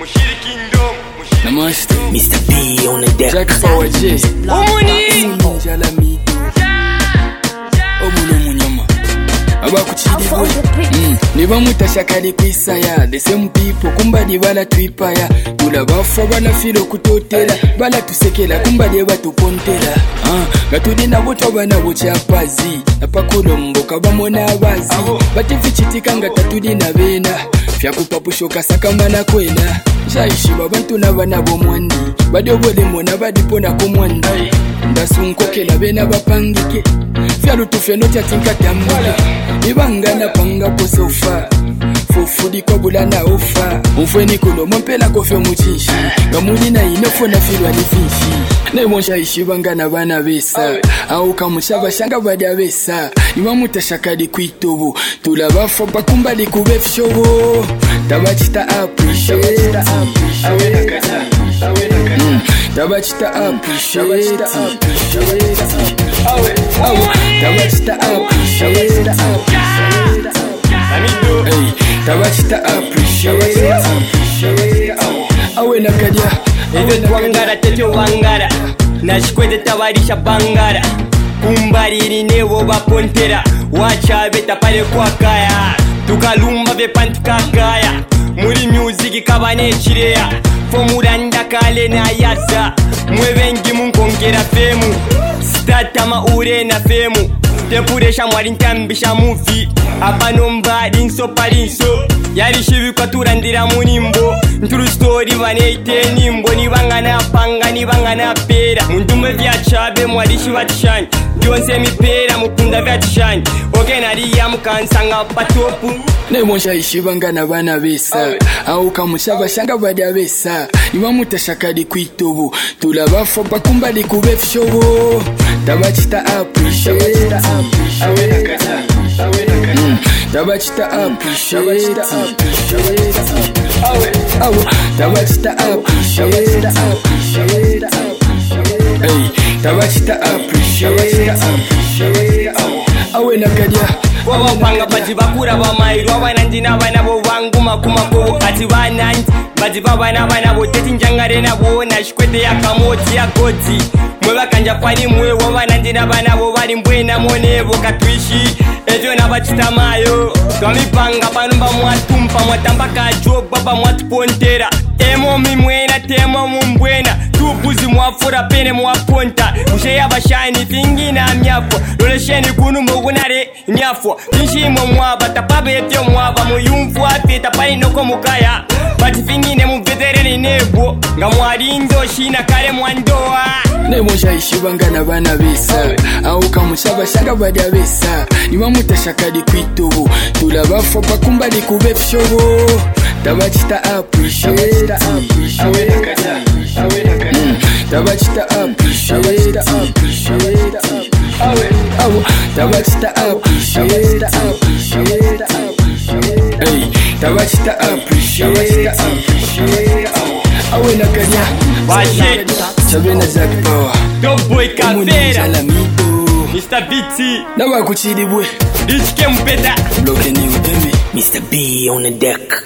Namaste, Mr. B on the deck. Jack Power J. Niba mutashakali kwisaya the same people kumbali bala twipaya tulabafa bala filo kutotela bala tusekela kumbali batupontela gatudi nabo twabana buchapazi napakulombo kabamona abazi batifichitika nga tatudi nabena fyakupapushoka sakamana kwena shaishiba abantu nabana bomwandi badobole mona badipona komwanda ndasunkokela bena bapangike fyalutufeno tyatinka tambula ibangana panga posofa fufudi kwa bulana ofa mfweni kulo mpela kofe muchishi ngamuli na inofona filwa nifishi nemonsha ishibangana bana besa au kamushaba shanga bada besa niba mutashakali kwitobo tulabafa bakumbali kubefshobo tabachita appreciate tabachita appreciate tabachita appreciate tabachita appreciate awe nakadia eve twangara tetyo wangara nashikwete tabarisha bangara kumbariri nebo bapontera wachabe tapale kwa kaya tukalumba bepantukakaya muri music kabane chireya fomuranda kale na yaza mwebengi munkongera femu statama ure na femu tepuresha mwari ntambisha movie abanomba dinso parinso yari shibikwa turandira munimbo nturu story baneite nimbo nibangana panga nibangana pera mundume vyachabe mwari shibatshanye byonse mipera mukunda vyatshanyi okenariya mukansanga patopu nemonsha ishibangana bana besa au kamushaba shanga bada besa niba mutashakali kwitobo tulabafa bakumbali kubefshobo tabachita appreciate tabachita appreciate tabachita appreciate tabachita appreciate awe nakadia wabapanga bati bakura bamairo abananji nabana bo banguma kumako ati bananji bati babana bana bo teti njangare nabo nashikwete yakamoti yakoti mwe bakanja kwani mwe wabananji nabana bo bali mbwena monebo katwishi evyo nabachitamayo twamipanga panumba mwatumpa mwatambaka jo baba mwatupontera emo mimwena temo mumbwena tubuzi mwafura pene mwaponta usheya bashani fingina myafwa lolesheni kunu mugunare myafwa nshimo mwaba tapabe etyo mwaba muyumfu apita painoko mukaya bati fingine mumvetereni nebo nga mwarinzo shina kale mwandoa nemonsha ishibangana bana besa au kamushaba shanga bada besa niba mutashakali kwitobo tulabafa bakumbali kubefshobo tabachita appreciate tabachita appreciate tabachita appreciate tabachita appreciate awe nakadia Washit Sabena Jack Power Top Boy Kavera Mr. BT Nawa kuchidi bwe Rich Kempeta Bloke ni udemi Mr. B on the deck.